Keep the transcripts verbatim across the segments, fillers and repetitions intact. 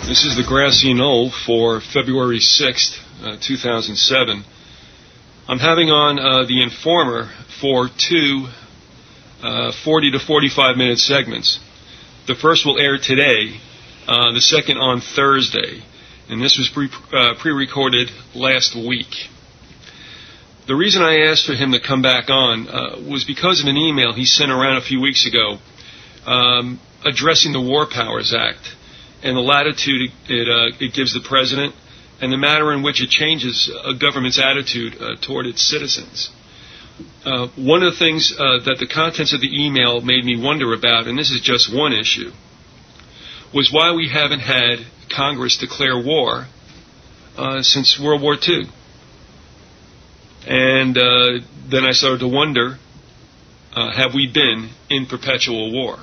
This is the Grassy Knoll for February sixth, uh, two thousand seven. I'm having on uh, the Informer for two uh, forty to forty-five minute segments. The first will air today, uh, the second on Thursday, and this was pre- uh, pre-recorded last week. The reason I asked for him to come back on uh, was because of an email he sent around a few weeks ago um, addressing the War Powers Act and the latitude it, uh, it gives the president and the manner in which it changes a government's attitude uh, toward its citizens. Uh, one of the things uh, that the contents of the email made me wonder about, and this is just one issue, was why we haven't had Congress declare war uh, since World War Two. And uh, then I started to wonder, uh, have we been in perpetual war?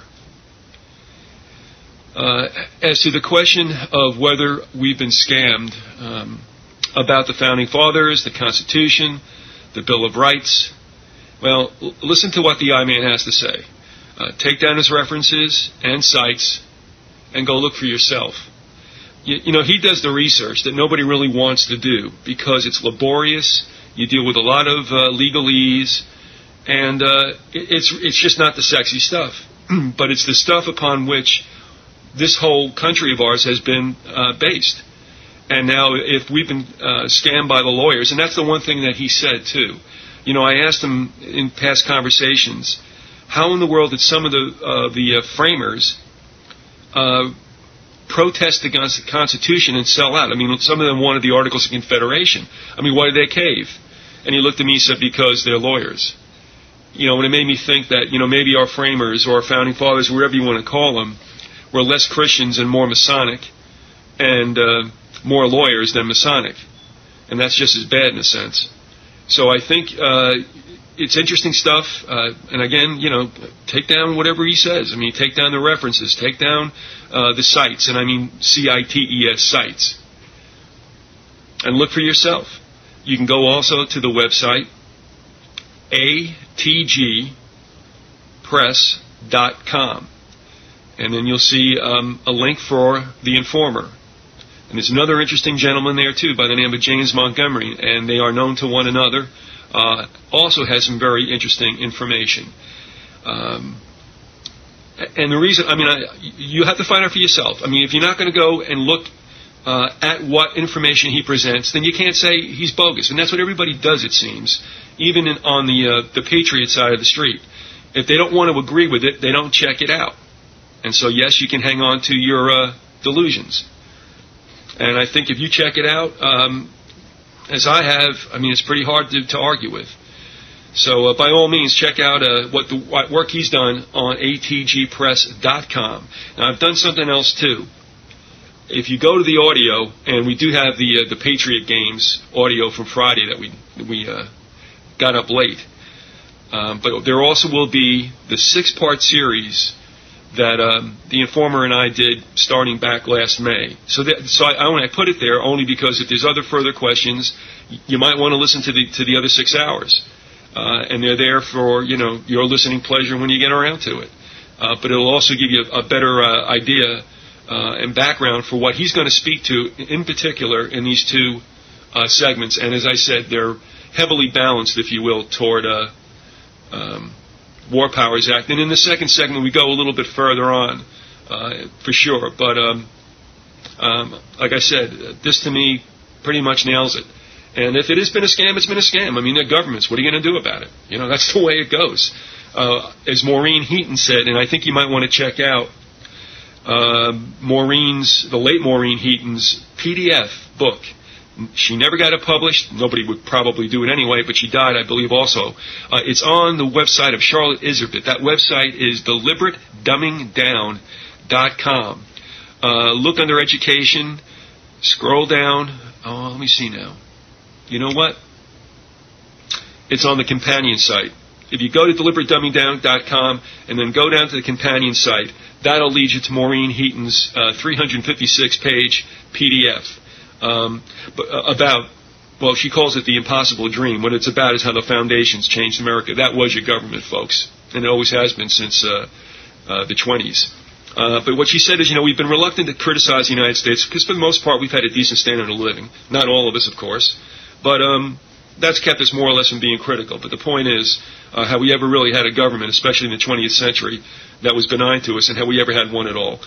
Uh, as to the question of whether we've been scammed um, about the Founding Fathers, the Constitution, the Bill of Rights, well, l- listen to what the I-Man has to say. Uh, take down his references and cites and go look for yourself. You, you know, he does the research that nobody really wants to do because it's laborious. You deal with a lot of uh, legalese, and uh, it, it's it's just not the sexy stuff. But it's the stuff upon which this whole country of ours has been uh, based. And now if we've been uh, scammed by the lawyers, and that's the one thing that he said too. You know, I asked him in past conversations, how in the world did some of the uh, the uh, framers uh, protest against the Constitution and sell out? I mean, some of them wanted the Articles of Confederation. I mean, why did they cave? And he looked at me and said, because they're lawyers. You know, and it made me think that, you know, maybe our framers or our Founding Fathers, wherever you want to call them, were less Christians and more Masonic, and uh, more lawyers than Masonic. And that's just as bad in a sense. So I think uh, it's interesting stuff. Uh, and again, you know, take down whatever he says. I mean, take down the references. Take down uh, the sites. And I mean C I T E S, sites. And look for yourself. You can go also to the website A T G press dot com. And then you'll see um, a link for the Informer. And there's another interesting gentleman there, too, by the name of James Montgomery, and they are known to one another. Uh, also has some very interesting information. Um, and the reason, I mean, I, you have to find out for yourself. I mean, if you're not going to go and look uh, at what information he presents, then you can't say he's bogus. And that's what everybody does, it seems, even in, on the uh, the Patriot side of the street. If they don't want to agree with it, they don't check it out. And so, yes, you can hang on to your uh, delusions. And I think if you check it out, um, as I have, I mean, it's pretty hard to, to argue with. So, uh, by all means, check out uh, what the what work he's done on A T G press dot com. Now, I've done something else, too. If you go to the audio, and we do have the uh, the Patriot Games audio from Friday that we, we uh, got up late. Um, but there also will be the six-part series that um, the Informer and I did starting back last May. So that, so I, I, I put it there only because if there's other further questions, you might want to listen to the to the other six hours. Uh, and they're there for, you know, your listening pleasure when you get around to it. Uh, but it'll also give you a, a better uh, idea uh, and background for what he's going to speak to in particular in these two uh, segments. And as I said, they're heavily balanced, if you will, toward uh, um, War Powers Act. And in the second segment, we go a little bit further on, uh, for sure. But um, um, like I said, this to me pretty much nails it. And if it has been a scam, it's been a scam. I mean, they're governments. What are you going to do about it? You know, that's the way it goes. Uh, as Maureen Heaton said, and I think you might want to check out uh, Maureen's, the late Maureen Heaton's P D F book. She never got it published. Nobody would probably do it anyway, but she died, I believe, also. Uh, it's on the website of Charlotte Iserbyt. That website is deliberate dumbing down dot com. Uh, look under education, scroll down. Oh, let me see now. You know what? It's on the companion site. If you go to deliberate dumbing down dot com and then go down to the companion site, that'll lead you to Maureen Heaton's uh, three hundred fifty-six page P D F. Um, but, uh, about, well, she calls it the impossible dream. What it's about is how the foundations changed America. That was your government, folks, and it always has been since uh, uh, the twenties. Uh, but what she said is, you know, we've been reluctant to criticize the United States because for the most part we've had a decent standard of living. Not all of us, of course. But um, that's kept us more or less from being critical. But the point is, uh, have we ever really had a government, especially in the twentieth century, that was benign to us, and have we ever had one at all?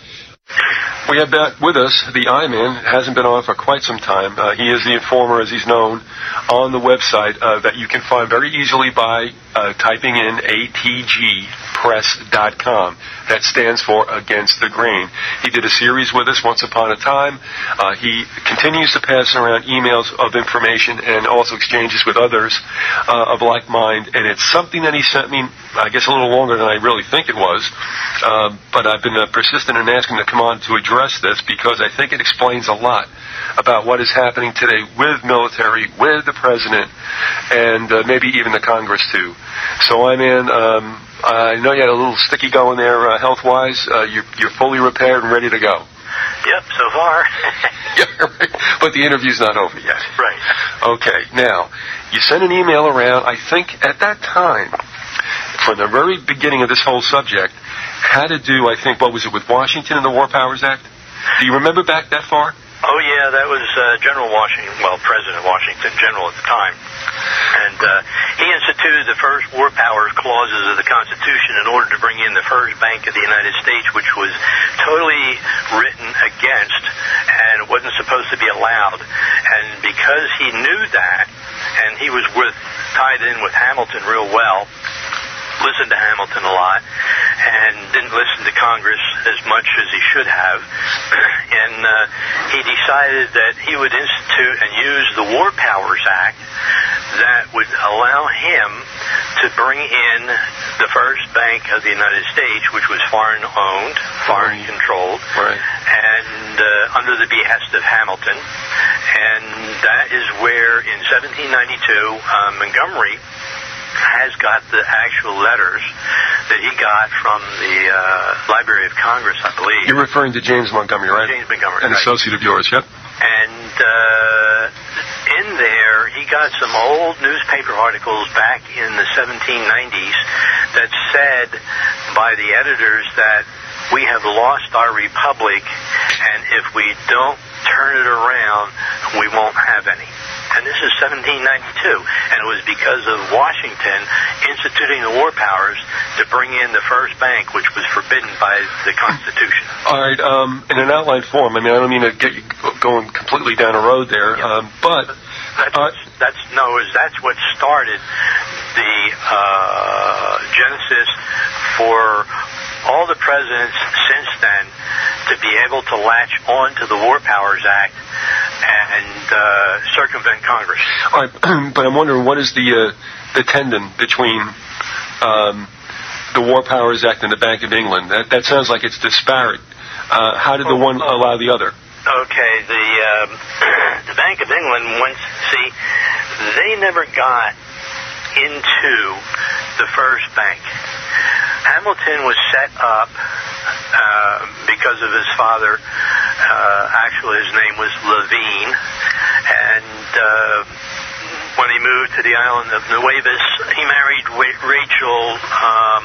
We have back with us the I-Man. Hasn't been on for quite some time. Uh, he is the informer, as he's known, on the website uh, that you can find very easily by uh, typing in A T G press dot com. That stands for Against the Grain. He did a series with us once upon a time. Uh, he continues to pass around emails of information and also exchanges with others uh, of like mind. And it's something that he sent me, I guess, a little longer than I really think it was. Uh, but I've been uh, persistent in asking him to come on to address this because I think it explains a lot about what is happening today with military, with the president, and uh, maybe even the Congress, too. So, I mean, um, I know you had a little sticky going there uh, health-wise. Uh, you're, you're fully repaired and ready to go. Yep, so far. Yeah, right. But the interview's not over yet. Right. Okay, now, you sent an email around, I think at that time, from the very beginning of this whole subject, had to do, I think, what was it, with Washington and the War Powers Act? Do you remember back that far? Oh, yeah, that was uh, General Washington, well, President Washington, General at the time. And uh, he instituted the first war powers clauses of the Constitution in order to bring in the first Bank of the United States, which was totally written against and wasn't supposed to be allowed. And because he knew that, and he was with tied in with Hamilton real well, listened to Hamilton a lot, and didn't listen to Congress as much as he should have. And uh, he decided that he would institute and use the War Powers Act that would allow him to bring in the first Bank of the United States, which was foreign-owned, foreign-controlled, right. and uh, under the behest of Hamilton. And that is where, in seventeen ninety-two, uh, Montgomery has got the actual letters that he got from the uh, Library of Congress, I believe. You're referring to James Montgomery, right? James Montgomery, An right. associate of yours, yep. And uh, in there, he got some old newspaper articles back in the seventeen nineties that said by the editors that we have lost our republic, and if we don't turn it around, we won't have any. And this is seventeen ninety-two, and it was because of Washington instituting the war powers to bring in the first bank, which was forbidden by the Constitution. All right, um, in an outline form, I mean, I don't mean to get you going completely down a road there, Yeah. um, but... That's, uh, that's, no, that's what started the uh, genesis for all the presidents since then to be able to latch on to the War Powers Act and uh, circumvent Congress. All right, but I'm wondering, what is the uh, the tendon between um, the War Powers Act and the Bank of England? That, that sounds like it's disparate. Uh, how did the one allow the other? Okay, the um, the Bank of England, once, see, they never got into the first bank. Hamilton was set up uh, because of his father. Uh, actually, his name was Levine, and uh, when he moved to the island of Nuevis, he married Rachel. Um,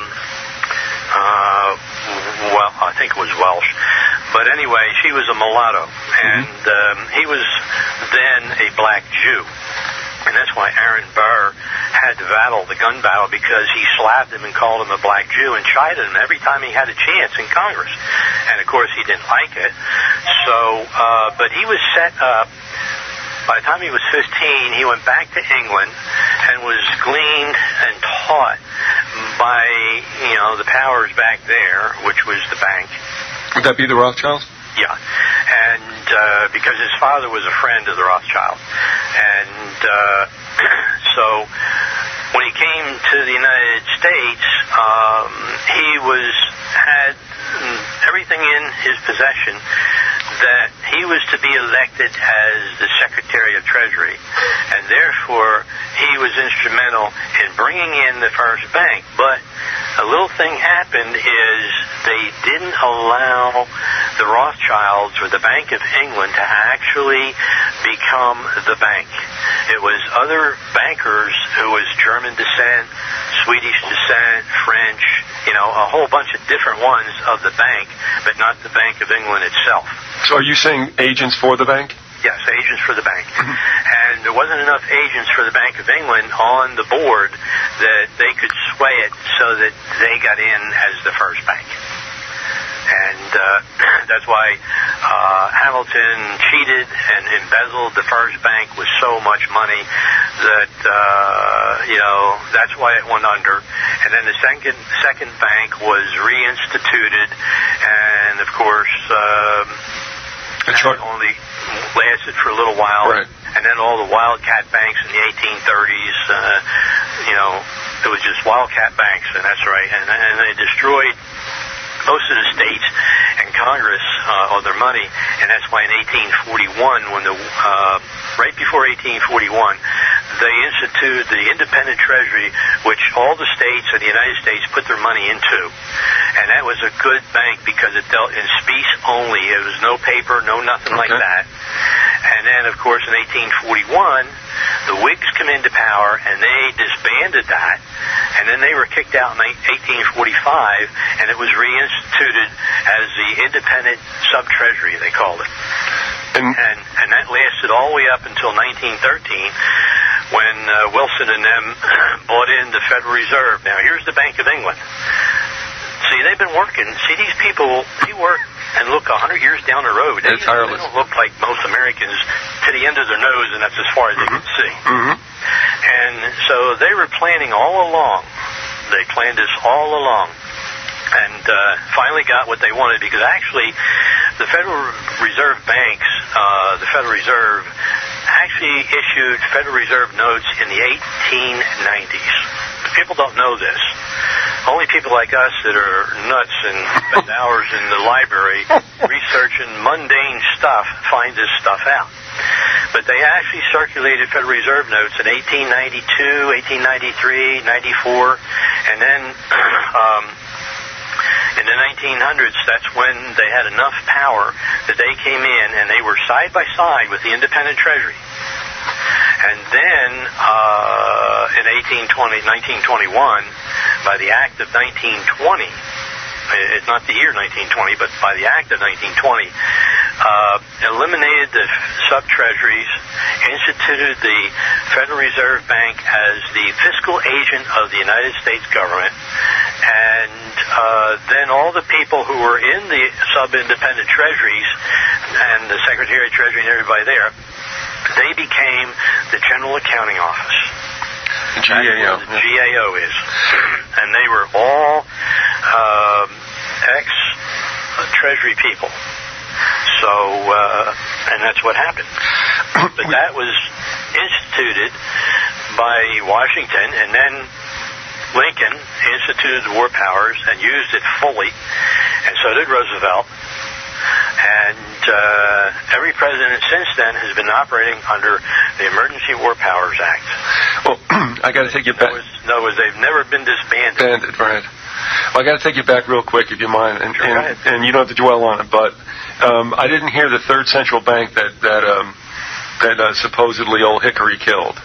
uh, well, I think it was Welsh, but anyway, she was a mulatto, and um, he was then a black Jew. And that's why Aaron Burr had to battle the gun battle, because he slapped him and called him a black Jew and chided him every time he had a chance in Congress. And, of course, he didn't like it. So, uh, but he was set up. By the time he was fifteen, he went back to England and was gleaned and taught by, you know, the powers back there, which was the bank. Would that be the Rothschilds? Yeah, and uh, because his father was a friend of the Rothschild. And uh, so when he came to the United States, um, he was had everything in his possession that he was to be elected as the Secretary of Treasury, and therefore he was instrumental in bringing in the first bank. But a little thing happened is they didn't allow the Rothschilds or the Bank of England to actually become the bank. It was other bankers who was German descent, Swedish descent, French, you know, a whole bunch of different ones of the bank, but not the Bank of England itself. So are you saying agents for the bank? Yes, agents for the bank. And there wasn't enough agents for the Bank of England on the board that they could sway it so that they got in as the first bank. And uh, that's why uh, Hamilton cheated and embezzled the first bank with so much money that, uh, you know, that's why it went under. And then the second second bank was reinstituted, and, of course, um, that char- only lasted for a little while. Right. And then all the wildcat banks in the eighteen thirties, uh, you know, it was just wildcat banks, and that's right. And, and they destroyed most of the states and Congress uh, of their money, and that's why in eighteen forty-one, when the uh, right before eighteen forty-one, they instituted the independent treasury, which all the states of the United States put their money into, and that was a good bank because it dealt in specie only. It was no paper, no nothing okay. like that. And then, of course, in eighteen forty-one, the Whigs come into power, and they disbanded that, and then they were kicked out in eighteen forty-five, and it was reinstituted as the independent sub-treasury, they called it. And, and and that lasted all the way up until nineteen thirteen, when uh, Wilson and them bought in the Federal Reserve. Now, here's the Bank of England. See, they've been working. See, these people, they work and look one hundred years down the road. They, they don't look like most Americans to the end of their nose, and that's as far as mm-hmm. they can see. Mm-hmm. And so they were planning all along. They planned this all along. And uh, finally got what they wanted, because actually the Federal Reserve banks, uh, the Federal Reserve, actually issued Federal Reserve notes in the eighteen nineties. People don't know this. Only people like us that are nuts and spend hours in the library researching mundane stuff find this stuff out. But they actually circulated Federal Reserve notes in eighteen ninety-two, eighteen ninety-three, ninety-four, and then um, in the nineteen hundreds, that's when they had enough power that they came in and they were side by side with the independent treasury. And then uh, in eighteen twenty, nineteen twenty-one, by the Act of nineteen twenty, it's not the year nineteen twenty, but by the Act of nineteen twenty, uh, eliminated the sub-treasuries, instituted the Federal Reserve Bank as the fiscal agent of the United States government, and uh, then all the people who were in the sub-independent treasuries and the Secretary of Treasury and everybody there, they became the General Accounting Office. G A O. The G A O is. And they were all um, ex-Treasury people. So, uh, and that's what happened. But that was instituted by Washington, and then Lincoln instituted the war powers and used it fully, and so did Roosevelt. And uh, every president since then has been operating under the Emergency War Powers Act. Well, I got to take you back. In other words, they've never been disbanded. Banded, right. Well, I got to take you back real quick, if you mind, and, sure, and, and you don't have to dwell on it. But um, I didn't hear the third central bank that that um, that uh, supposedly Old Hickory killed.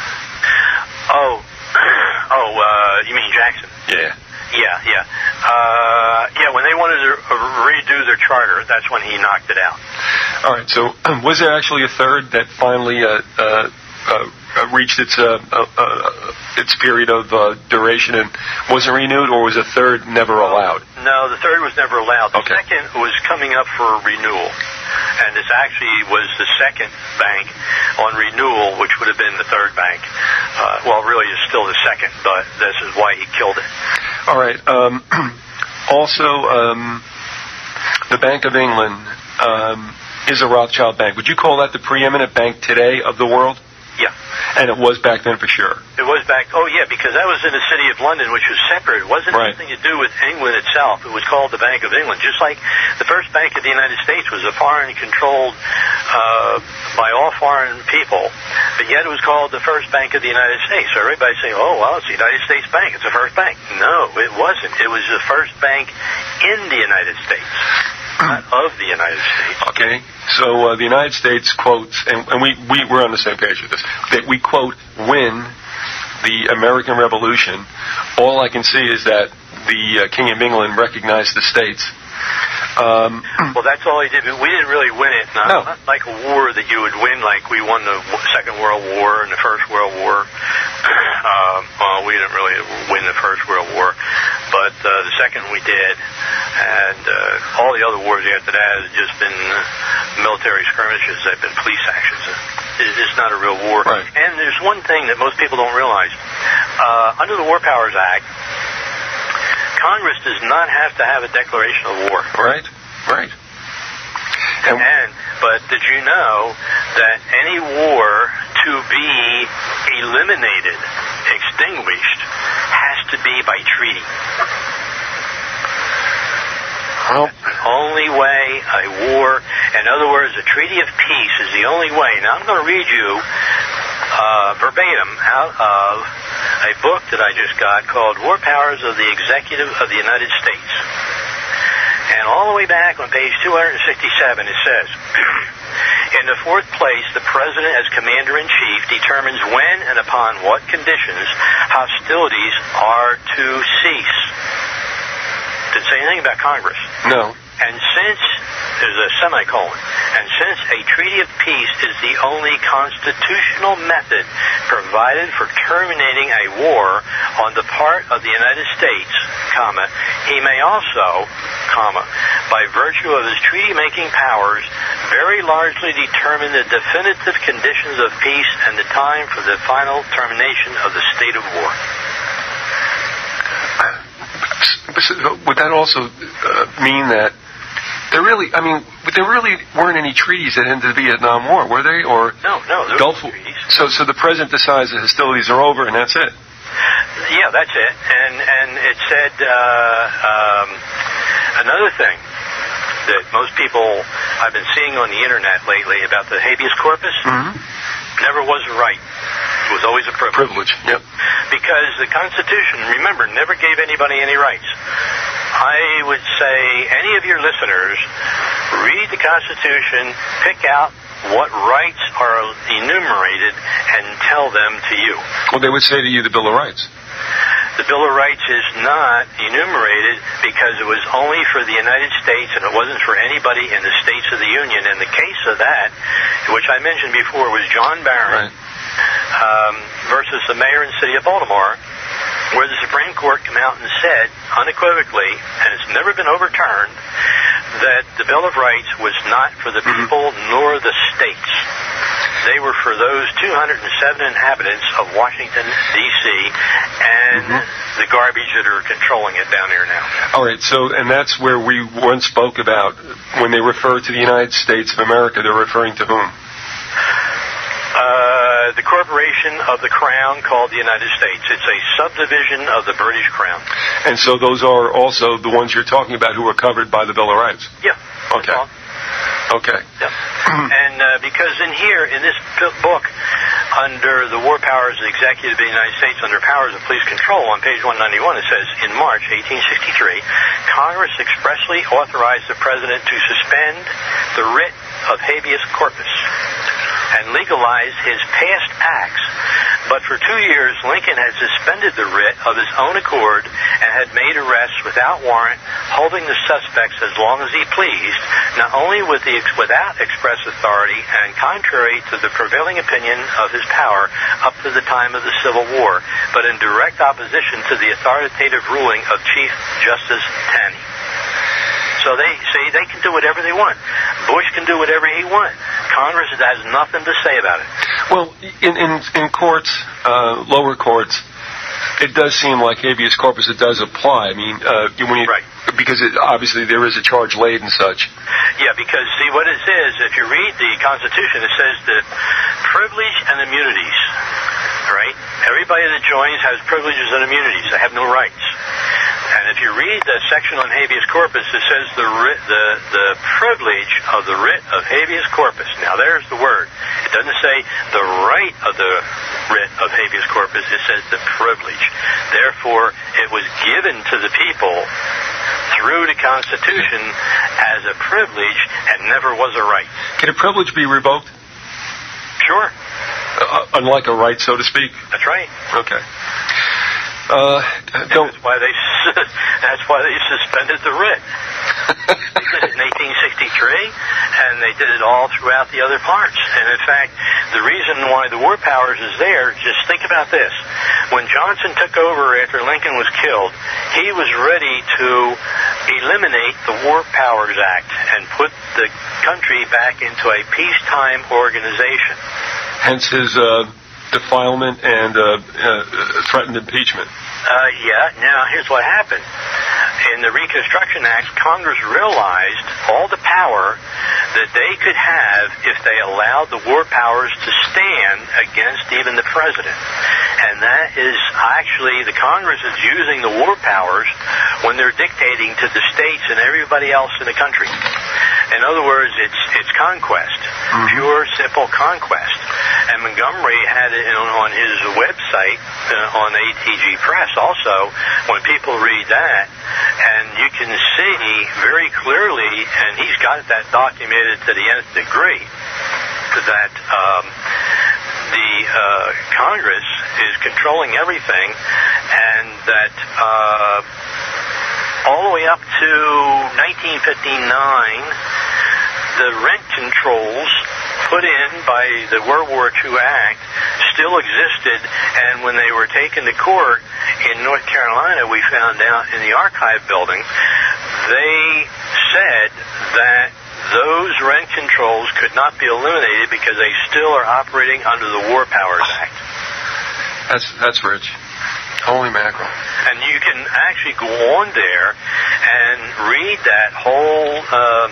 Oh, oh, uh, you mean Jackson? Yeah. Yeah, yeah. Uh, yeah, when they wanted to redo their charter, that's when he knocked it out. All right, so um, was there actually a third that finally uh, uh, uh, reached its uh, uh, uh, its period of uh, duration and wasn't renewed, or was a third never allowed? No, the third was never allowed. The okay. second was coming up for renewal. And this actually was the second bank on renewal, which would have been the third bank. Uh, well, really, it's still the second, but this is why he killed it. All right. Um, also, um, the Bank of England um, is a Rothschild bank. Would you call that the preeminent bank today of the world? Yeah. And it was back then for sure. It was back, oh yeah, because that was in the city of London, which was separate. It wasn't right. anything to do with England itself. It was called the Bank of England. Just like the first bank of the United States was a foreign controlled uh, by all foreign people, but yet it was called the first bank of the United States. So everybody say, oh, well, it's the United States Bank. It's the first bank. No, it wasn't. It was the first bank in the United States. Not of the United States. Okay, so uh, the United States quotes, and, and we, we, we're on the same page with this, that we quote, win the American Revolution, all I can see is that the uh, King of England recognized the states. Um, well, that's all he did. We didn't really win it. Not, no. not like a war that you would win, like we won the Second World War and the First World War. uh, well, we didn't really win the First World War, but uh, the second we did, and uh, all the other wars after that have just been military skirmishes. They've been police actions. It's not a real war. Right. And there's one thing that most people don't realize. Uh, under the War Powers Act, Congress does not have to have a declaration of war. Right, right. And, and but did you know that any war to be eliminated, extinguished, has to be by treaty? Well, That's the only way a war, in other words, a treaty of peace is the only way. Now I'm going to read you uh, verbatim out of a book that I just got called War Powers of the Executive of the United States. And all the way back on page two sixty-seven it says, in the fourth place, the President as Commander-in-Chief determines when and upon what conditions hostilities are to cease. Didn't say anything about Congress. No. And since, there's a semicolon, and since a treaty of peace is the only constitutional method provided for terminating a war on the part of the United States, comma, he may also, comma, by virtue of his treaty-making powers, very largely determine the definitive conditions of peace and the time for the final termination of the state of war. Would that also uh, mean that there really, I mean, there really weren't any treaties that ended the Vietnam War, were they? Or no, no, there Gulf were treaties. So, so the President decides the hostilities are over, and that's it. Yeah, that's it. And and it said uh, um, another thing that most people I've been seeing on the internet lately about the habeas corpus. Mm-hmm. Never was a right. It was always a privilege. Privilege, yep. Because the Constitution, remember, never gave anybody any rights. I would say any of your listeners, read the Constitution, pick out what rights are enumerated, and tell them to you. Well, they would say to you the Bill of Rights. The Bill of Rights is not enumerated because it was only for the United States and it wasn't for anybody in the states of the Union. In the case of that, which I mentioned before, was John Barron right. um, versus the mayor and city of Baltimore, where the Supreme Court came out and said unequivocally, and it's never been overturned, that the Bill of Rights was not for the people mm-hmm. nor the states. They were for those two hundred seven inhabitants of Washington, D C, and mm-hmm. the garbage that are controlling it down here now. All right, so, and that's where we once spoke about, when they refer to the United States of America, they're referring to whom? Uh, the corporation of the Crown called the United States. It's a subdivision of the British Crown. And so those are also the ones you're talking about who are covered by the Bill of Rights? Yeah. Okay. Okay. Yep. And uh, because in here, in this book, under the War Powers of the Executive of the United States, under Powers of Police Control, on page one ninety-one, it says, in March eighteen sixty-three, Congress expressly authorized the President to suspend the writ of habeas corpus and legalize his past acts. But for two years, Lincoln had suspended the writ of his own accord and had made arrests without warrant, holding the suspects as long as he pleased, not only with the, without express authority and contrary to the prevailing opinion of his power up to the time of the Civil War, but in direct opposition to the authoritative ruling of Chief Justice Taney. So they say they can do whatever they want. Bush can do whatever he wants. Congress has nothing to say about it. Well, in in, in courts, uh, lower courts, it does seem like habeas corpus, it does apply. I mean, uh, when you, right. because it, obviously there is a charge laid and such. Yeah, because see what it says, if you read the Constitution, it says the privilege and immunities. Right? Everybody that joins has privileges and immunities. They have no rights. And if you read the section on habeas corpus, it says the writ, the the privilege of the writ of habeas corpus. Now there's the word. It doesn't say the right of the writ of habeas corpus. It says the privilege. Therefore, it was given to the people through the Constitution as a privilege and never was a right. Can a privilege be revoked? Sure. Uh, unlike a right, so to speak? That's right. Okay. Uh, don't. That's why they that's why they suspended the writ. They did it in eighteen sixty-three, and they did it all throughout the other parts. And in fact, the reason why the War Powers is there, just think about this. When Johnson took over after Lincoln was killed, he was ready to eliminate the War Powers Act and put the country back into a peacetime organization. Hence his uh, defilement and uh, uh, threatened impeachment. Uh, yeah, now here's what happened. In the Reconstruction Act, Congress realized all the power that they could have if they allowed the war powers to stand against even the president. And that is actually, the Congress is using the war powers when they're dictating to the states and everybody else in the country. In other words, it's it's conquest, mm-hmm. pure, simple conquest. And Montgomery had it on his website, uh, on A T G Press also, when people read that, and you can see very clearly, and he's got that documented to the nth degree, that um, the uh, Congress is controlling everything, and that uh, all the way up to nineteen fifty-nine, the rent controls put in by the World War Two Act still existed, and when they were taken to court in North Carolina, we found out in the archive building, they said that those rent controls could not be eliminated because they still are operating under the War Powers Act. That's that's rich. Holy mackerel. And you can actually go on there and read that whole um,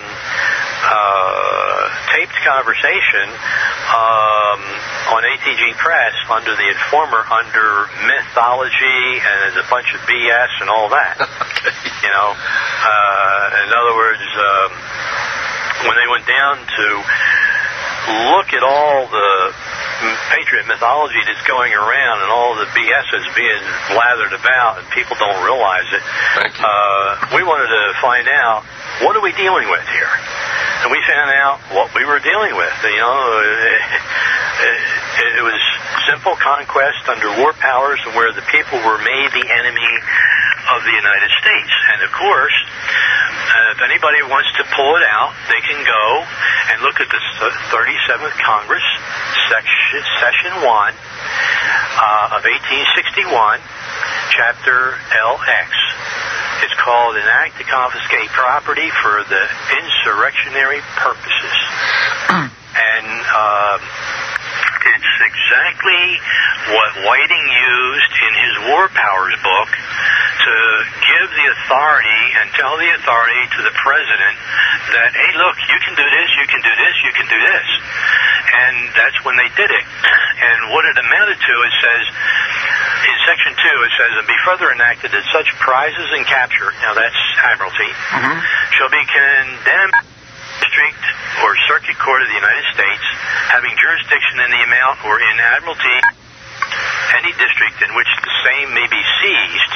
uh, taped conversation um, on A T G Press under the Informer, under mythology, and there's a bunch of B S and all that. You know, uh, in other words, um, when they went down to look at all the Patriot mythology that's going around and all the B S is being lathered about and people don't realize it, uh, we wanted to find out, what are we dealing with here? And we found out what we were dealing with. You know, it, it, it was simple conquest under war powers, and where the people were made the enemy of the United States. And of course, uh, if anybody wants to pull it out, they can go and look at the thirty-seventh Congress, section, session one uh, of eighteen sixty-one, chapter L X. It's called an act to confiscate property for the insurrectionary purposes. And um, it's exactly what Whiting used in his War Powers book to give the authority and tell the authority to the president that, hey, look, you can do this, you can do this, you can do this. And that's when they did it. And what it amounted to, it says, in Section two, it says, and be further enacted that such prizes and capture, now that's Admiralty, mm-hmm. shall be condemned district or circuit court of the United States, having jurisdiction in the amount or in Admiralty, any district in which the same may be seized,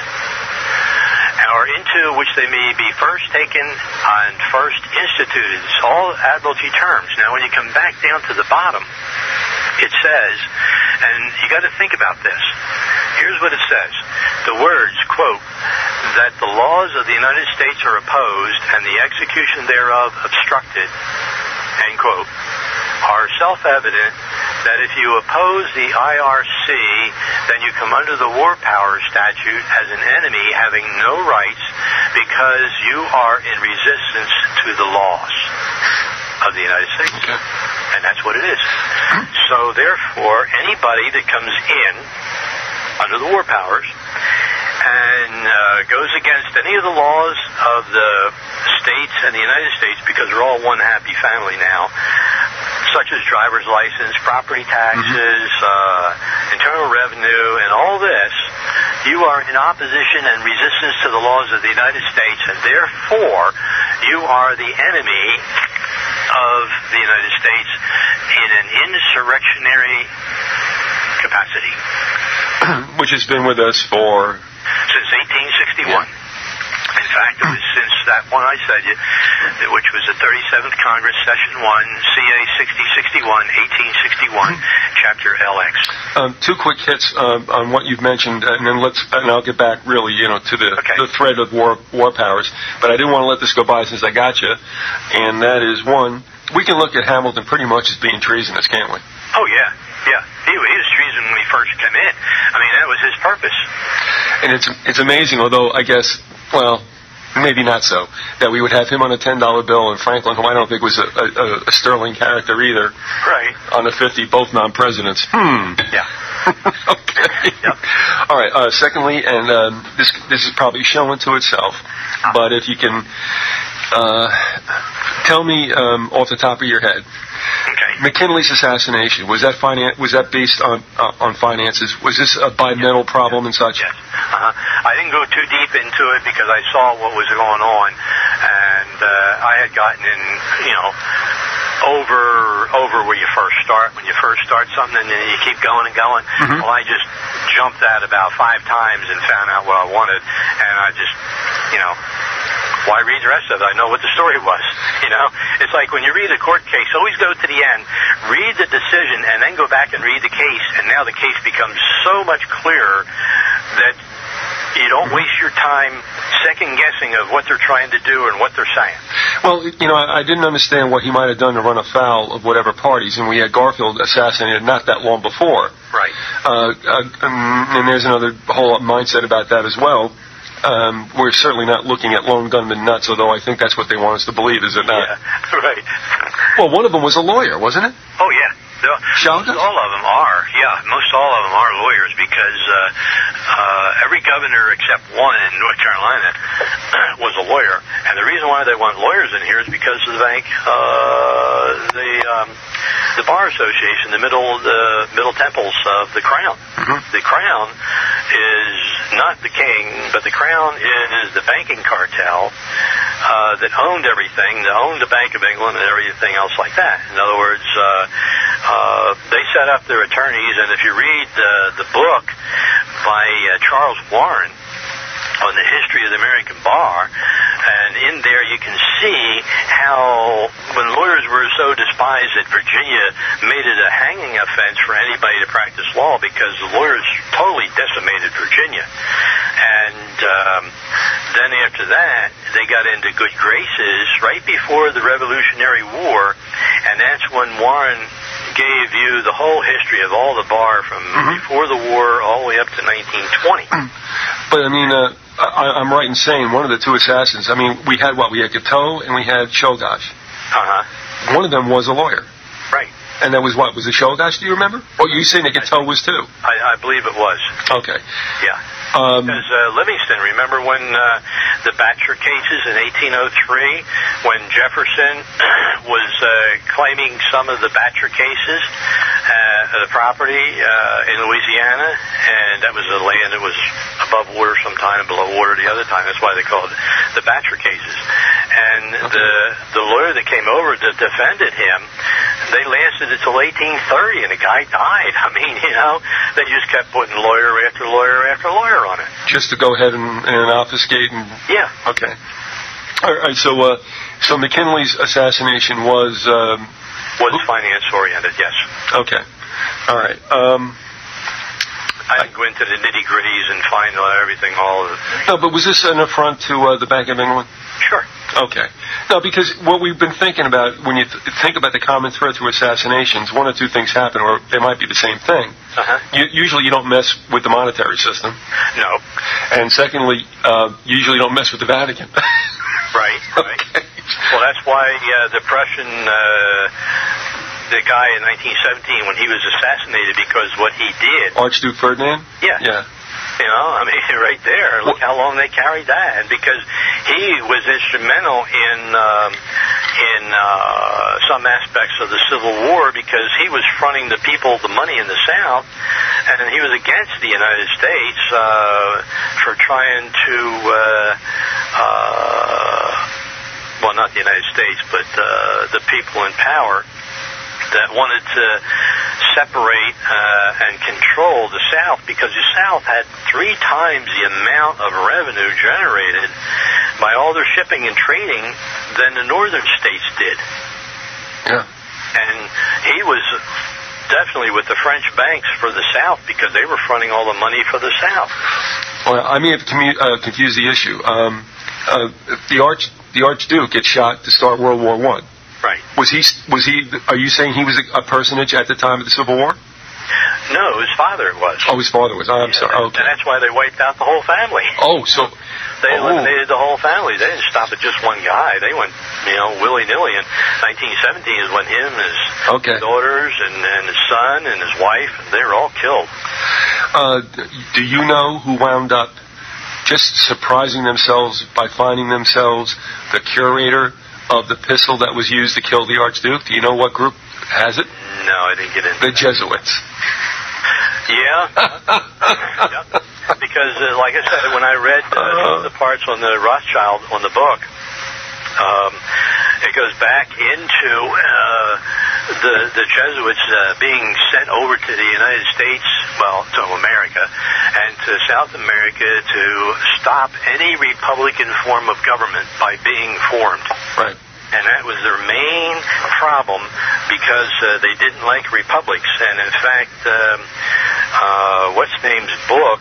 or into which they may be first taken and first instituted. It's all Admiralty terms. Now, when you come back down to the bottom, it says, and you got to think about this. Here's what it says. The words, quote, that the laws of the United States are opposed and the execution thereof obstructed, end quote, are self-evident that if you oppose the I R C, then you come under the War Powers Statute as an enemy having no rights because you are in resistance to the laws of the United States. Okay. And that's what it is. So therefore, anybody that comes in under the War Powers and uh, goes against any of the laws of the states and the United States, because we're all one happy family now, such as driver's license, property taxes, mm-hmm. uh, internal revenue, and all this, you are in opposition and resistance to the laws of the United States, and therefore you are the enemy of the United States in an insurrectionary capacity. Which has been with us for? Since eighteen sixty-one. Yeah. In fact, it was since that one I said you, which was the thirty-seventh Congress, Session one, C A sixty sixty-one, eighteen sixty-one, Chapter L X. Um, two quick hits uh, on what you've mentioned, and then let's, and I'll get back really, you know, to the, okay. the thread of war war powers. But I didn't want to let this go by since I got you, and that is one. We can look at Hamilton pretty much as being treasonous, can't we? Oh yeah, yeah. He, he was treason when he first came in. I mean, that was his purpose. And it's it's amazing, although I guess, well, maybe not so, that we would have him on a ten dollar bill and Franklin, who I don't think was a, a, a sterling character either, right, on a fifty, both non-presidents. Hmm. Yeah. Okay. Yep. All right. Uh, secondly, and um, this this is probably showing to itself, uh-huh. but if you can uh, tell me um, off the top of your head, okay. McKinley's assassination, was that finan- was that based on uh, on finances? Was this a bimetal yes. problem yes. and such? Yes. Uh-huh. I didn't go too deep into it because I saw what was going on, and uh, I had gotten in, you know, over over where you first start. When you first start something and then you keep going and going. Mm-hmm. Well, I just jumped that about five times and found out what I wanted, and I just, you know, why read the rest of it? I know what the story was. You know, it's like when you read a court case, always go to the end, read the decision, and then go back and read the case, and now the case becomes so much clearer that you don't waste your time second-guessing of what they're trying to do and what they're saying. Well, you know, I, I didn't understand what he might have done to run afoul of whatever parties, and we had Garfield assassinated not that long before. Right. Uh, uh, and there's another whole mindset about that as well. Um, we're certainly not looking at lone gunmen nuts, although I think that's what they want us to believe, is it not? Yeah, right. Well, one of them was a lawyer, wasn't it? Oh, yeah. The, most all of them are, yeah, most all of them are lawyers because uh, uh, every governor except one in North Carolina was a lawyer. And the reason why they want lawyers in here is because of the bank, uh, the um, the Bar Association, the middle the middle temples of the Crown. Mm-hmm. The Crown is not the king, but the Crown is the banking cartel uh, that owned everything, that owned the Bank of England and everything else like that. In other words, uh, Uh, they set up their attorneys, and if you read uh, the book by uh, Charles Warren on the history of the American bar, and in there you can see how when lawyers were so despised that Virginia made it a hanging offense for anybody to practice law because the lawyers totally decimated Virginia. And um, then after that, they got into good graces right before the Revolutionary War, and that's when Warren gave you the whole history of all the bar from mm-hmm. before the war all the way up to nineteen twenty. But, I mean, uh, I, I'm right in saying one of the two assassins, I mean, we had what? We had Guiteau and we had Chogash. Uh-huh. One of them was a lawyer. Right. And that was what? Was it Chogash, do you remember? Or you saying that Guiteau was too? I, I believe it was. Okay. Yeah. Um, because uh, Livingston, remember when uh, the Batcher cases in eighteen oh three, when Jefferson was uh, claiming some of the Batcher cases, uh, the property uh, in Louisiana, and that was the land that was above water sometime and below water the other time. That's why they called it the Batcher cases. And okay. the the lawyer that came over that defended him, they lasted until eighteen thirty, and the guy died. I mean, you know, they just kept putting lawyer after lawyer after lawyer on it. Just to go ahead and, and obfuscate and... Yeah. Okay. All right, so uh, so McKinley's assassination was... Um, was finance-oriented, yes. Okay. All right. Um, I didn't go into the nitty-gritties and find out everything, all of it. No, but was this an affront to uh, the Bank of England? Sure. Okay. No, because what we've been thinking about, when you th- think about the common thread to assassinations, one or two things happen, or they might be the same thing. Uh-huh. You, usually you don't mess with the monetary system. No. And secondly, uh, you usually don't mess with the Vatican. Right, right. Okay. Well, that's why uh, the Prussian, uh, the guy in nineteen seventeen, when he was assassinated because what he did... Archduke Ferdinand? Yeah. Yeah. You know, I mean, right there. Look how long they carried that, and because he was instrumental in um, in uh, some aspects of the Civil War, because he was fronting the people the money in the South, and he was against the United States uh, for trying to, uh, uh, well, not the United States, but uh, the people in power that wanted to separate uh, and control the South, because the South had three times the amount of revenue generated by all their shipping and trading than the northern states did. Yeah. And he was definitely with the French banks for the South because they were fronting all the money for the South. Well, I may have commu- uh, confused the issue. Um, uh, the arch the Archduke gets shot to start World War One. Right. Was he? Was he? Are you saying he was a, a personage at the time of the Civil War? No, his father was. Oh, his father was. Oh, I'm yeah, sorry. Okay. And that's why they wiped out the whole family. Oh, so they oh. eliminated the whole family. They didn't stop at just one guy. They went, you know, willy nilly. And nineteen seventeen is when him and his okay. daughters and, and his son and his wife, they were all killed. Uh, do you know who wound up just surprising themselves by finding themselves the curator of the pistol that was used to kill the Archduke? Do you know what group has it? No, I didn't get into The Jesuits. Yeah. Yep. Because, uh, like I said, when I read uh, uh, the parts on the Rothschild on the book, um, it goes back into uh, the the Jesuits uh, being sent over to the United States, well, to America, and to South America to stop any Republican form of government by being formed. Right. And that was their main problem because uh, they didn't like republics. And in fact, um, uh, what's name's book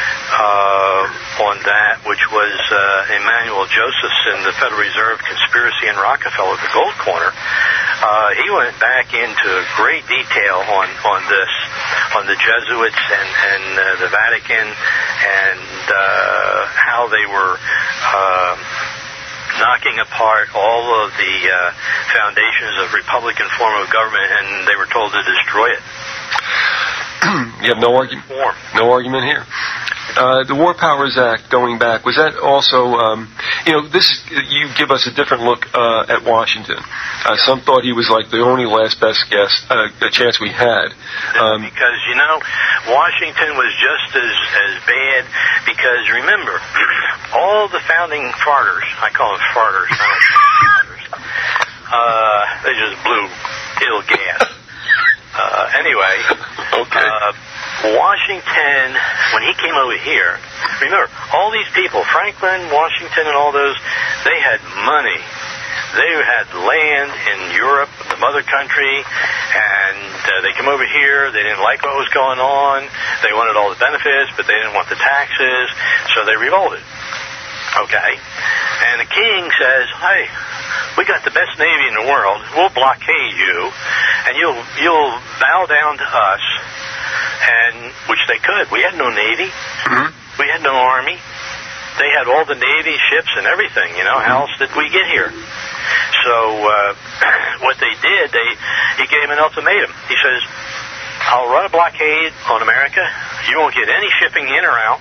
uh, on that, which was uh, Emmanuel Josephson, the Federal Reserve Conspiracy and Rockefeller, the Gold Corner, uh, he went back into great detail on, on this, on the Jesuits and, and uh, the Vatican and uh, how they were Uh, knocking apart all of the uh, foundations of Republican form of government, and they were told to destroy it. You have no argument. No argument here. Uh, the War Powers Act, going back, was that also, um, you know, this, you give us a different look uh, at Washington. Uh, yeah. Some thought he was like the only last best guess, uh, the chance we had. Um, because, you know, Washington was just as, as bad, because remember, all the founding farters, I call them farters, not like farters, uh, they just blew ill gas. Uh, anyway, okay. uh, Washington, when he came over here, remember, all these people, Franklin, Washington, and all those, they had money. They had land in Europe, the mother country, and uh, they came over here. They didn't like what was going on. They wanted all the benefits, but they didn't want the taxes, so they revolted. Okay? And the king says, hey, we got the best navy in the world. We'll blockade you, and you'll you'll bow down to us. And which they could. We had no navy. Mm-hmm. We had no army. They had all the navy, ships, and everything. You know, how else did we get here? So uh, what they did, they he gave him an ultimatum. He says, I'll run a blockade on America. You won't get any shipping in or out.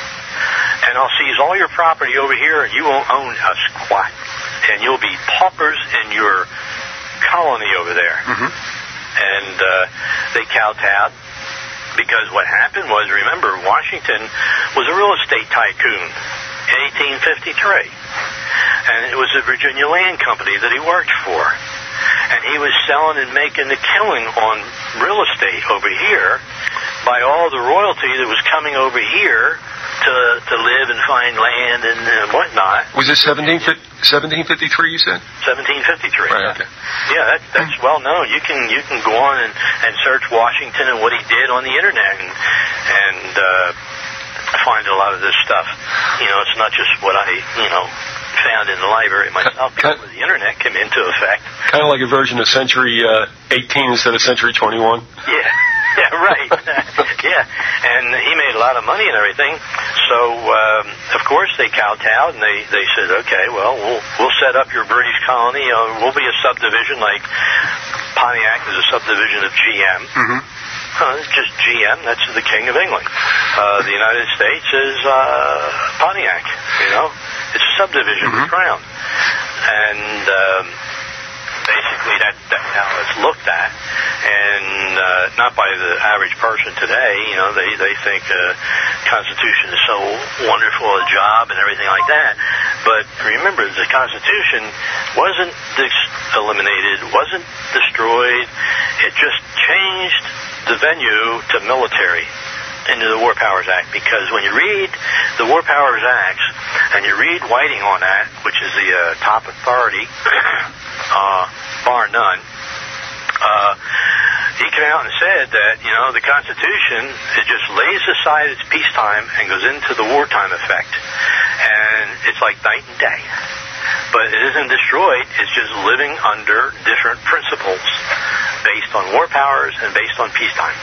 And I'll seize all your property over here, and you won't own a squat. And you'll be paupers in your colony over there. Mm-hmm. And uh, they kowtowed. Because what happened was, remember, Washington was a real estate tycoon in eighteen fifty-three. And it was the Virginia Land Company that he worked for. And he was selling and making the killing on real estate over here by all the royalty that was coming over here to to live and find land and uh, whatnot. Was it seventeen fifty-three, you said? seventeen fifty-three. Right, okay. Yeah, that, that's well known. You can you can go on and, and search Washington and what he did on the internet and, and uh, find a lot of this stuff. You know, it's not just what I, you know, found in the library myself. Kind, before the internet came into effect. Kind of like a version of Century uh, eighteen instead of Century twenty-one. Yeah. Yeah, right. Yeah, and he made a lot of money and everything. So, um, of course, they kowtowed and they, they said, okay, well, we'll we'll set up your British colony. Uh, we'll be a subdivision like Pontiac is a subdivision of G M. Mm-hmm. Uh, it's just G M. That's the King of England. Uh, the United States is uh, Pontiac. You know, it's a subdivision mm-hmm. of the Crown, and. Um, Basically, that, that's how it's looked at, and uh, not by the average person today. You know, they they think uh, Constitution is so wonderful a job and everything like that. But remember, the Constitution wasn't dis- eliminated, wasn't destroyed. It just changed the venue to military. into the War Powers Act, because when you read the War Powers Act and you read Whiting on that, which is the uh, top authority, uh, bar none, uh, he came out and said that, you know, the Constitution, it just lays aside its peacetime and goes into the wartime effect. And it's like night and day. But it isn't destroyed, it's just living under different principles based on war powers and based on peacetime.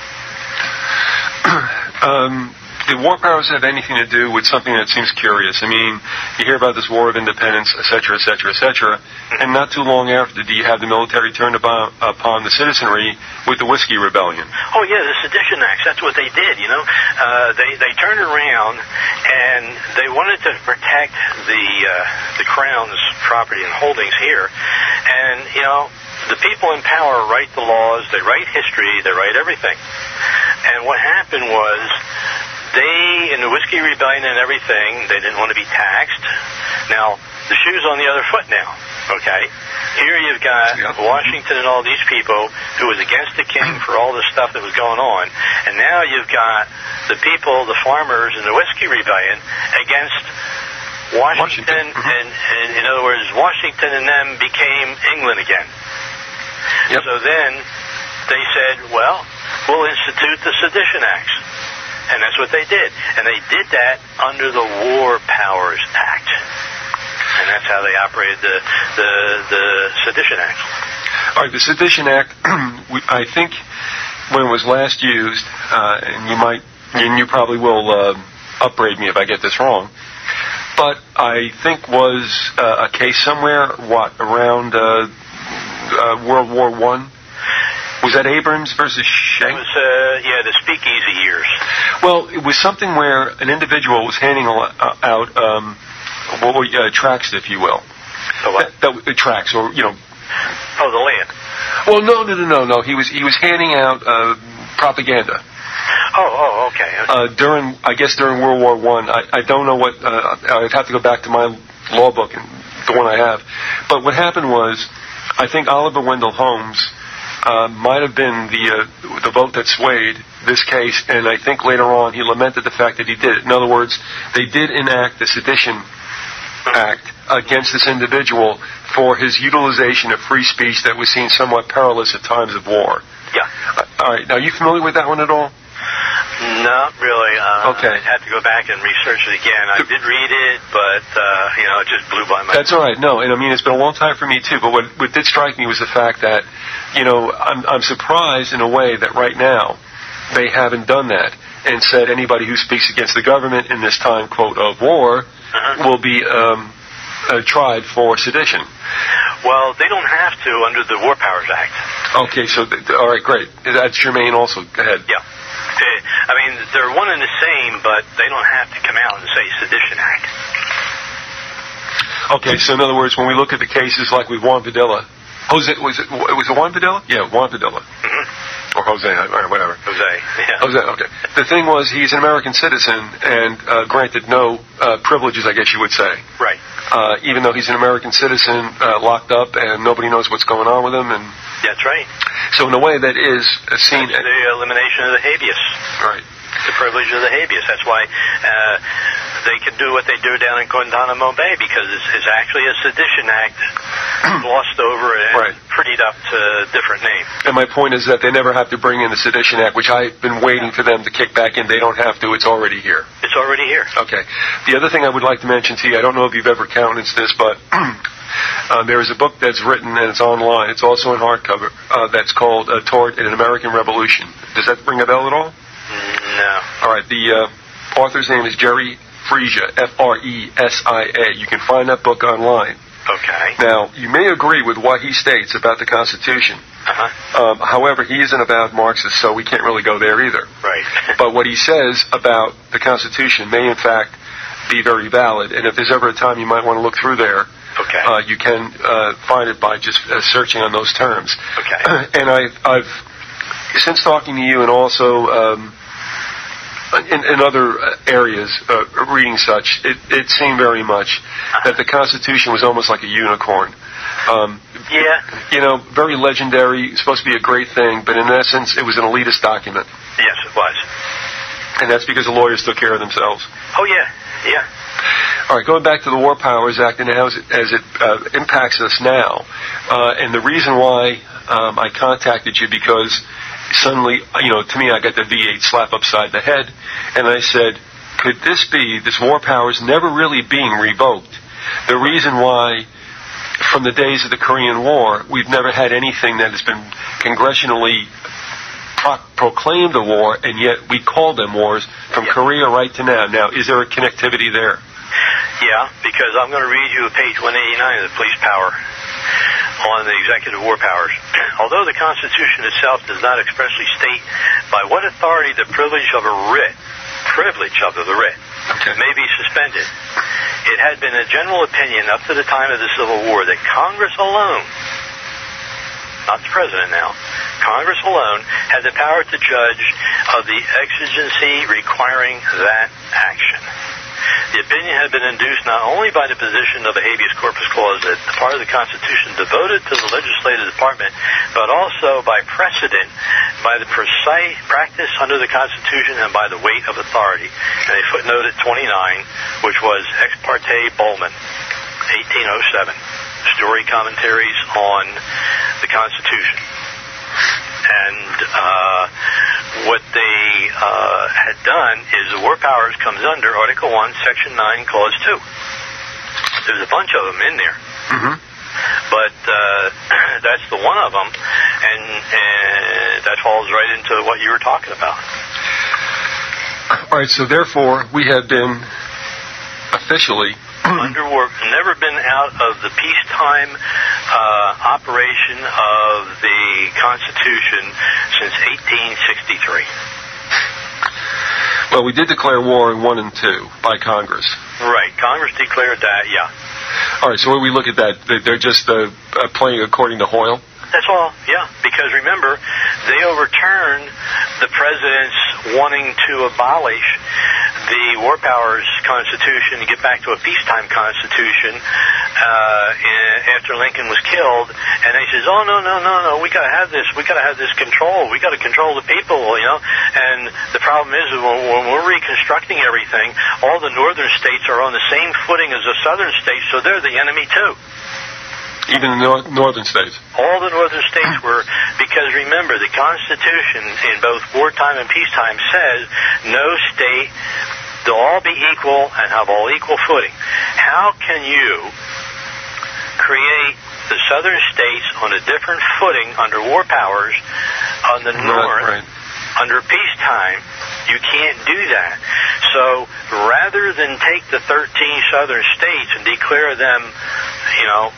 um, do war powers have anything to do with something that seems curious? I mean, you hear about this War of Independence, et cetera, et cetera, et cetera, and not too long after, do you have the military turned upon, upon the citizenry with the Whiskey Rebellion? Oh, yeah, the Sedition Acts, that's what they did, you know. Uh, they, they turned around and they wanted to protect the, uh, the Crown's property and holdings here. And, you know, the people in power write the laws, they write history, they write everything. And what happened was, they, in the Whiskey Rebellion and everything, they didn't want to be taxed. Now, the shoe's on the other foot now, okay? Here you've got yep. Washington and all these people who was against the king for all the stuff that was going on. And now you've got the people, the farmers in the Whiskey Rebellion against Washington. Washington. And, and in other words, Washington and them became England again. Yep. So then they said, well, we'll institute the Sedition Acts. And that's what they did. And they did that under the War Powers Act. And that's how they operated the, the, the Sedition Act. All right, the Sedition Act, I think when it was last used, uh, and you might, and you probably will uh, upbraid me if I get this wrong, but I think was uh, a case somewhere, what, around uh, uh, World War One? Was that Abrams versus Schenck? It was, uh, yeah, the Speakeasy years. Well, it was something where an individual was handing out um, what were, uh, tracts, if you will. The what? That, that, tracts, or, you know. Oh, the land. Well, no, no, no, no, no. He was he was handing out uh, propaganda. Oh, oh, okay. Uh, during, I guess during World War One. I, I don't know what, uh, I'd have to go back to my law book, and the one I have. But what happened was, I think Oliver Wendell Holmes Uh, might have been the uh, the vote that swayed this case, and I think later on he lamented the fact that he did it. In other words, they did enact the Sedition Act against this individual for his utilization of free speech that was seen somewhat perilous at times of war. Yeah. Uh, all right. Now, are you familiar with that one at all? Not really. Uh, okay. I'd have to go back and research it again. I did read it, but, uh, you know, it just blew by my That's all right. No, and I mean, it's been a long time for me, too. But what, what did strike me was the fact that, you know, I'm, I'm surprised in a way that right now they haven't done that and said anybody who speaks against the government in this time, quote, of war, uh-huh. will be um, uh, tried for sedition. Well, they don't have to under the War Powers Act. Okay, so, th- all right, great. That's germane also. Go ahead. Yeah. I mean, they're one and the same, but they don't have to come out and say Sedition Act. Okay, so in other words, when we look at the cases like with Juan Padilla, Jose, was it, was it Juan Padilla? Yeah, Juan Padilla. Mm-hmm. Or Jose, or whatever. Jose, yeah. Jose, okay. The thing was, he's an American citizen and uh, granted no uh, privileges, I guess you would say. Right. Uh, even though he's an American citizen, uh, locked up, and nobody knows what's going on with him. And that's right. So in a way, that is a scene. That's the elimination of the habeas. Right. The privilege of the habeas. That's why uh, they can do what they do down in Guantanamo Bay, because it's, it's actually a Sedition Act glossed over and right. prettied up to a different name. And my point is that they never have to bring in the Sedition Act, which I've been waiting for them to kick back in. They don't have to. It's already here. It's already here. Okay. The other thing I would like to mention to you, I don't know if you've ever countenanced this, but uh, there is a book that's written, and it's online. It's also in hardcover, uh, that's called uh, Toward an American Revolution. Does that ring a bell at all? No. All right. The uh, author's name is Jerry Fresia, F R E S I A. You can find that book online. Okay. Now, you may agree with what he states about the Constitution. Uh-huh. Um, however, he isn't about Marxist, so we can't really go there either. Right. But what he says about the Constitution may, in fact, be very valid. And if there's ever a time you might want to look through there, okay. uh, you can uh, find it by just uh, searching on those terms. Okay. And I, I've, since talking to you and also um, in, in other areas, uh, reading such, it, it seemed very much that the Constitution was almost like a unicorn. Um, yeah. You know, very legendary, supposed to be a great thing, but in essence, it was an elitist document. Yes, it was. And that's because the lawyers took care of themselves. Oh, yeah, yeah. All right, going back to the War Powers Act and as it, as it uh, impacts us now, uh, and the reason why um, I contacted you, because suddenly, you know, to me, I got the V eight slap upside the head, and I said, could this be, this War Powers never really being revoked? The reason why, from the days of the Korean War, we've never had anything that has been congressionally pro- proclaimed a war, and yet we call them wars from yeah. Korea right to now. Now, is there a connectivity there? Yeah, because I'm going to read you page one eighty-nine of the Police Power on the executive war powers. Although the Constitution itself does not expressly state by what authority the privilege of a writ, privilege of the writ, okay. may be suspended, it had been a general opinion up to the time of the Civil War that Congress alone, not the President now, Congress alone had the power to judge of the exigency requiring that action. The opinion had been induced not only by the position of a habeas corpus clause, that the part of the Constitution devoted to the legislative department, but also by precedent, by the precise practice under the Constitution, and by the weight of authority. And they footnoted twenty-nine, which was Ex parte Bowman, eighteen oh seven, story commentaries on the Constitution. And uh, what they uh, had done is the War Powers comes under Article one, Section nine, Clause two. There's a bunch of them in there. Mm-hmm. But uh, that's the one of them, and, and that falls right into what you were talking about. All right, so therefore, we have been officially under war, never been out of the peacetime uh, operation of the Constitution since eighteen sixty-three. Well, we did declare war in one and two by Congress. Right, Congress declared that, yeah. All right, so when we look at that, they're just uh, playing according to Hoyle? That's all, yeah, because remember, they overturned the president's wanting to abolish the War Powers Constitution and get back to a peacetime Constitution uh, in, after Lincoln was killed, and they says, oh, no, no, no, no, we got to have this, we got to have this control, we got to control the people, you know, and the problem is when, when we're reconstructing everything, all the northern states are on the same footing as the southern states, so they're the enemy too. Even the nor- northern states? All the northern states were, because remember, the Constitution in both wartime and peacetime says no state, they'll all be equal and have all equal footing. How can you create the southern states on a different footing under war powers on the north, right. under peacetime? You can't do that. So rather than take the thirteen southern states and declare them, you know,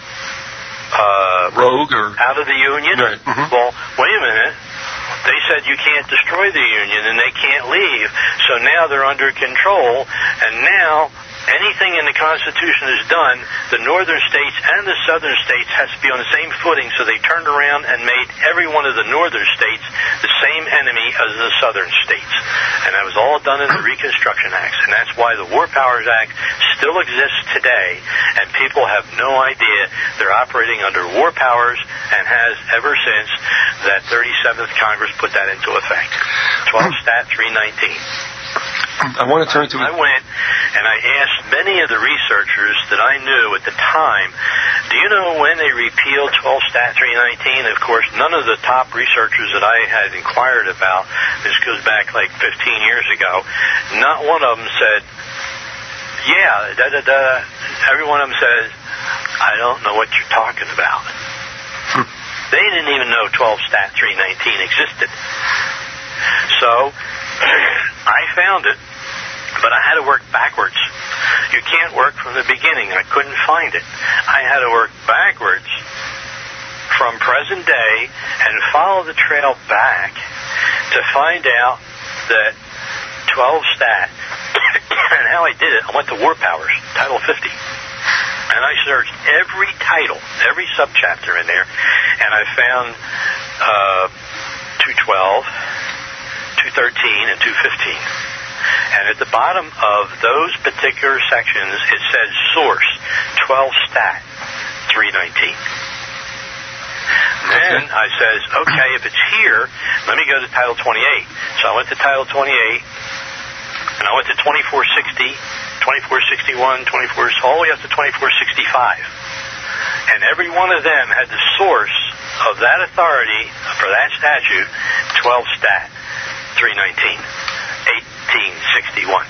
Uh, rogue or out of the Union? Right. Mm-hmm. Well, wait a minute. They said you can't destroy the Union and they can't leave. So now they're under control, and now anything in the Constitution is done, the northern states and the southern states has to be on the same footing, so they turned around and made every one of the northern states the same enemy as the southern states. And that was all done in the Reconstruction Acts, and that's why the War Powers Act still exists today, and people have no idea they're operating under war powers, and has ever since that thirty-seventh Congress put that into effect. twelve Stat three nineteen. I want to turn to... I went and I asked many of the researchers that I knew at the time, do you know when they repealed twelve Stat three nineteen? Of course, none of the top researchers that I had inquired about, this goes back like fifteen years ago, not one of them said, yeah, da da da. Every one of them says, I don't know what you're talking about. Hmm. They didn't even know twelve Stat three nineteen existed. So I found it, but I had to work backwards. You can't work from the beginning. I couldn't find it. I had to work backwards from present day and follow the trail back to find out that twelve Stat, and how I did it, I went to War Powers, Title fifty. And I searched every title, every subchapter in there, and I found uh, two twelve, two thirteen, and two fifteen. And at the bottom of those particular sections, it says source, twelve Stat three nineteen. Then I says, okay, if it's here, let me go to Title twenty-eight. So I went to Title twenty-eight, And I went to twenty-four sixty, twenty-four sixty-one, twenty-four, all the way up to twenty-four sixty-five. And every one of them had the source of that authority for that statute, twelve stat, three nineteen, eighteen sixty-one.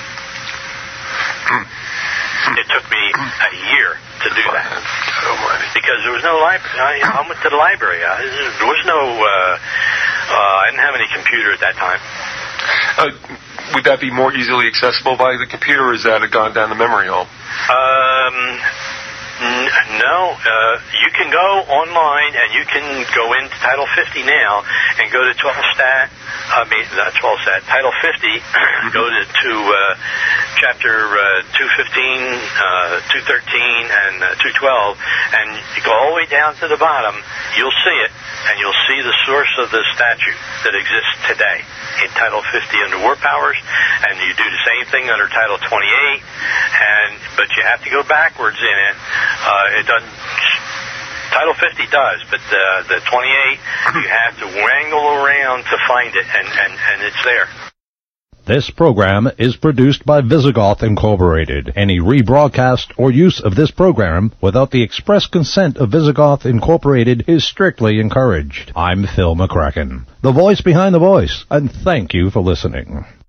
It took me a year to do that. Because there was no library. I, I went to the library. I, there was no, uh, uh, I didn't have any computer at that time. Uh, would that be more easily accessible by the computer, or is that gone down the memory hole? Um, n- no. Uh, you can go online and you can go into Title fifty now and go to twelve stat, I mean, not twelve stat, Title fifty, go to, to uh, Chapter uh, two fifteen, uh, two thirteen, and uh, two twelve, and you go all the way down to the bottom, you'll see it, and you'll see the source of the statute that exists today in Title fifty under war powers, and you do the same thing under Title twenty-eight, and but you have to go backwards in it. Uh, it doesn't. Title fifty does, but uh, the twenty-eight, you have to wangle around to find it, and, and, and it's there. This program is produced by Visigoth Incorporated. Any rebroadcast or use of this program without the express consent of Visigoth Incorporated is strictly encouraged. I'm Phil McCracken, the voice behind the voice, and thank you for listening.